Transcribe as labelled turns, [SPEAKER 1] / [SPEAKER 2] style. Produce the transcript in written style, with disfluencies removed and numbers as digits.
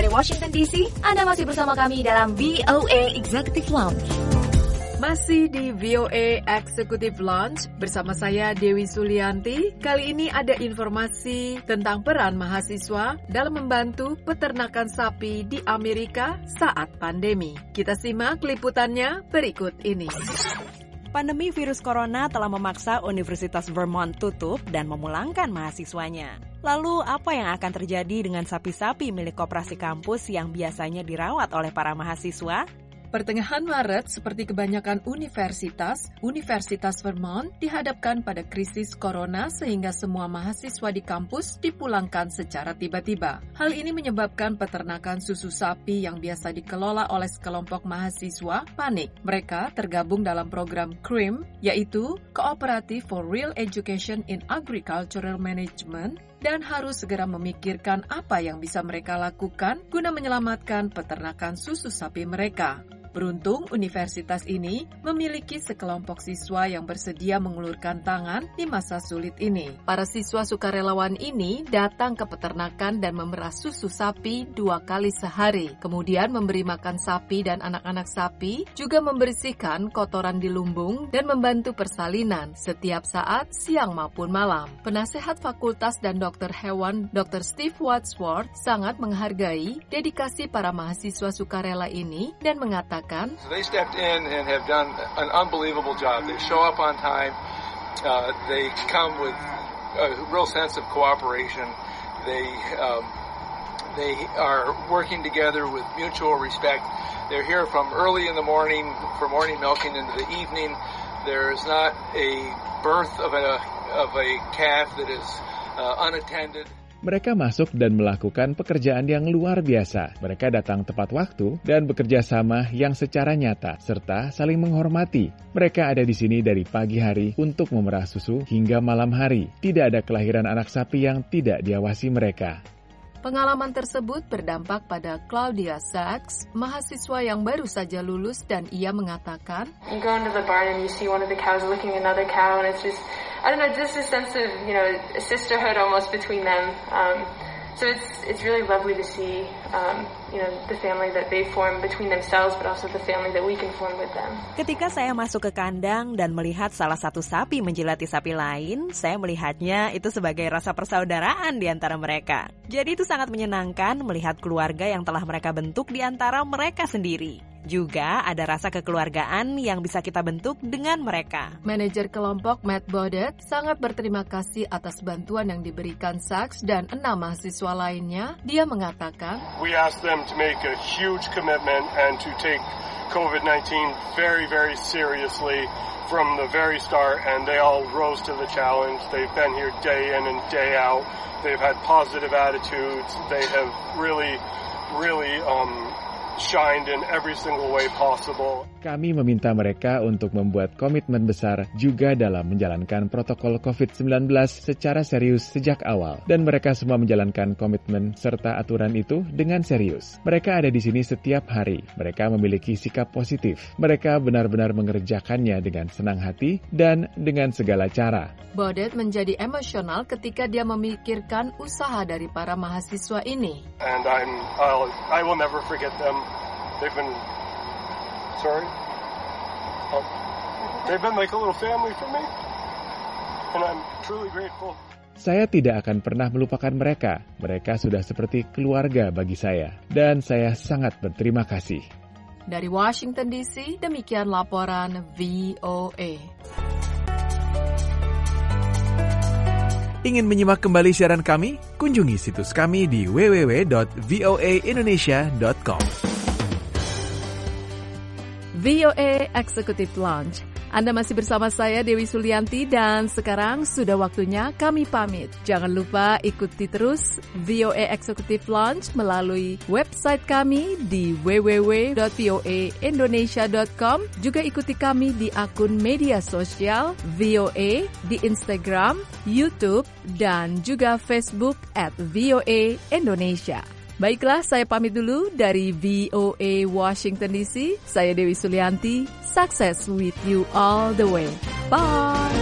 [SPEAKER 1] Washington DC. Anda masih bersama kami dalam VOA Executive Lounge.
[SPEAKER 2] Masih di VOA Executive Lounge bersama saya Dewi Sulianti. Kali ini ada informasi tentang peran mahasiswa dalam membantu peternakan sapi di Amerika saat pandemi. Kita simak liputannya berikut ini.
[SPEAKER 3] Pandemi virus corona telah memaksa Universitas Vermont tutup dan memulangkan mahasiswanya. Lalu apa yang akan terjadi dengan sapi-sapi milik koperasi kampus yang biasanya dirawat oleh para mahasiswa?
[SPEAKER 2] Pertengahan Maret, seperti kebanyakan universitas Vermont dihadapkan pada krisis corona sehingga semua mahasiswa di kampus dipulangkan secara tiba-tiba. Hal ini menyebabkan peternakan susu sapi yang biasa dikelola oleh sekelompok mahasiswa panik. Mereka tergabung dalam program CREAM, yaitu Cooperative for Real Education in Agricultural Management, dan harus segera memikirkan apa yang bisa mereka lakukan guna menyelamatkan peternakan susu sapi mereka. Beruntung, universitas ini memiliki sekelompok siswa yang bersedia mengulurkan tangan di masa sulit ini. Para siswa sukarelawan ini datang ke peternakan dan memerah susu sapi 2 kali sehari. Kemudian memberi makan sapi dan anak-anak sapi, juga membersihkan kotoran di lumbung dan membantu persalinan setiap saat, siang maupun malam. Penasehat fakultas dan dokter hewan Dr. Steve Wadsworth sangat menghargai dedikasi para mahasiswa sukarela ini dan mengatakan,
[SPEAKER 4] they stepped in and have done an unbelievable job. They show up on time. They come with a real sense of cooperation. They are working together with mutual respect. They're here from early in the morning for morning milking into the evening. There is not a birth of a calf that is unattended.
[SPEAKER 5] Mereka masuk dan melakukan pekerjaan yang luar biasa. Mereka datang tepat waktu dan bekerja sama yang secara nyata, serta saling menghormati. Mereka ada di sini dari pagi hari untuk memerah susu hingga malam hari. Tidak ada kelahiran anak sapi yang tidak diawasi mereka.
[SPEAKER 2] Pengalaman tersebut berdampak pada Claudia Sachs, mahasiswa yang baru saja lulus, dan ia mengatakan,
[SPEAKER 6] You go into the barn and you see one of the cows licking another cow, and it's just, I don't know, just a sense of, a sisterhood almost between them. So it's really lovely to see, the family that they form between themselves, but also the family that we can form with them.
[SPEAKER 3] Ketika saya masuk ke kandang dan melihat salah satu sapi menjilati sapi lain, saya melihatnya itu sebagai rasa persaudaraan di antara mereka. Jadi itu sangat menyenangkan melihat keluarga yang telah mereka bentuk di antara mereka sendiri. Juga ada rasa kekeluargaan yang bisa kita bentuk dengan mereka.
[SPEAKER 2] Manajer kelompok Matt Baudet sangat berterima kasih atas bantuan yang diberikan Sachs dan 6 mahasiswa lainnya. Dia mengatakan,
[SPEAKER 7] We asked them to make a huge commitment and to take COVID-19 very, very seriously from the very start, and they all rose to the challenge. They've been here day in and day out. They've had positive attitudes. They have really shined in every single way possible.
[SPEAKER 5] Kami meminta mereka untuk membuat komitmen besar juga dalam menjalankan protokol COVID-19 secara serius sejak awal. Dan mereka semua menjalankan komitmen serta aturan itu dengan serius. Mereka ada di sini setiap hari. Mereka memiliki sikap positif. Mereka benar-benar mengerjakannya dengan senang hati dan dengan segala cara.
[SPEAKER 2] Baudet menjadi emosional ketika dia memikirkan usaha dari para mahasiswa ini.
[SPEAKER 7] And I will never forget them. They've been like a little family for me, and I'm truly grateful.
[SPEAKER 5] Saya tidak akan pernah melupakan mereka. Mereka sudah seperti keluarga bagi saya, dan saya sangat berterima kasih.
[SPEAKER 2] Dari Washington DC, demikian laporan VOA.
[SPEAKER 8] Ingin menyimak kembali siaran kami? Kunjungi situs kami di www.voaindonesia.com.
[SPEAKER 2] VOA Executive Lounge. Anda masih bersama saya Dewi Sulianti dan sekarang sudah waktunya kami pamit. Jangan lupa ikuti terus VOA Executive Lounge melalui website kami di www.voaindonesia.com. Juga ikuti kami di akun media sosial VOA di Instagram, YouTube, dan juga Facebook @VOA Indonesia. Baiklah, saya pamit dulu dari VOA Washington DC. Saya Dewi Sulianti. Success with you all the way. Bye!